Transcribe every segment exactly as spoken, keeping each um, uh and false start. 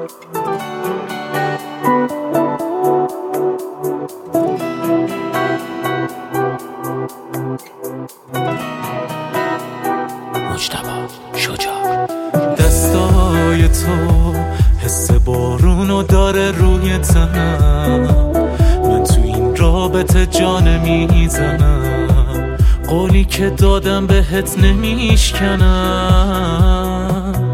مجتبی شجاع. دستای تو حس بارونو داره روی تنم، من تو این رابطه جان میزنم، قولی که دادم بهت نمیشکنم.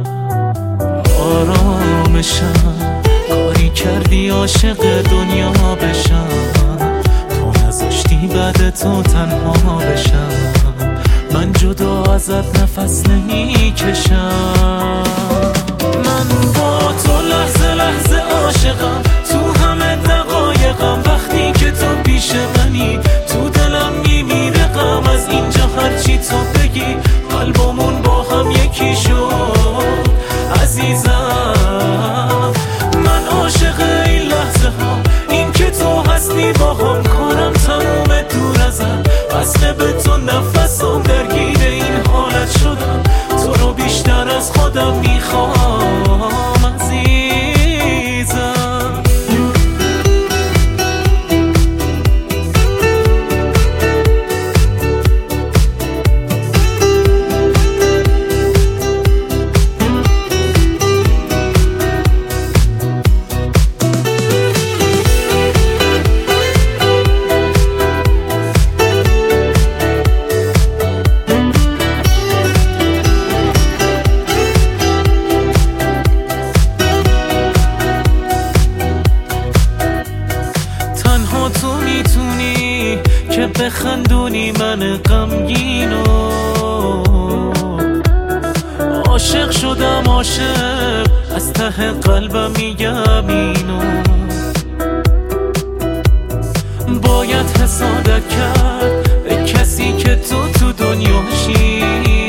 آرامشم کاری کردی عاشق دنیا بشم، تو نذاشتی بعد تو تنها بشم، من جدا ازت نفس نمیکشم. من با تو لحظه لحظه عاشقم، تو همه دقایقم، وقتی که تو پیش منی تو دلم میمیره غم. از اینجا هرچی تو بگی قلبمون با هم یکی شد عزیزم. من عاشق این لحظه ها، این که تو هستی با هم، کارم تموم دور ازم، وصله به تو نفسم، درگیر این حالت شدم، تو رو بیشتر از خودم میخوام عزیزم. تو میتونی که بخندونی من غمگینو، عاشق شدم عاشق، از ته قلبم میگم اینو، باید حسادت کرد به کسی که تو تو دنیاشی.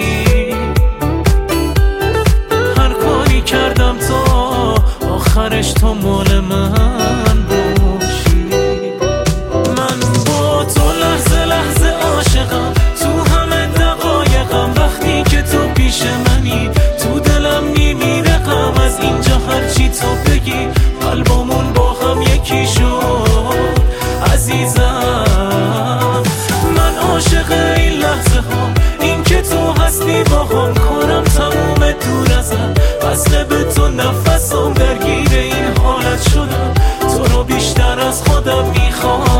هر کاری کردم تا آخرش تو مال من باشی. من با تو لحظه لحظه عاشقم، تو همه دقایقم، وقتی که تو پیش منی تو دلم میمیره غم. از اینجا هرچی تو بگی قلبمون با هم یکی شد عزیزم. من عاشق این لحظه ها، این که تو هستی با هم، کارم تموم دور ازم، وصله به تو نفسم، درگیر این حالت شدم، تو رو بیشتر از خودم میخوام.